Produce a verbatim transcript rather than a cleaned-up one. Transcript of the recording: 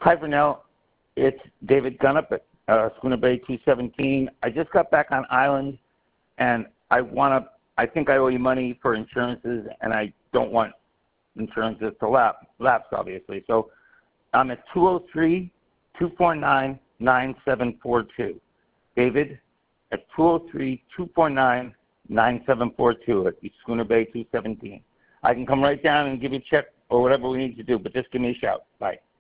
Hi, Vernell. It's David Gunnup at uh, Schooner Bay two seventeen. I just got back on island, and I want to. I think I owe you money for insurances, and I don't want insurances to lapse, lapse obviously. So I'm at two oh three, two four nine, nine seven four two. David at two oh three, two four nine, nine seven four two at Schooner Bay two seventeen. I can come right down and give you a check or whatever we need to do, but just give me a shout. Bye.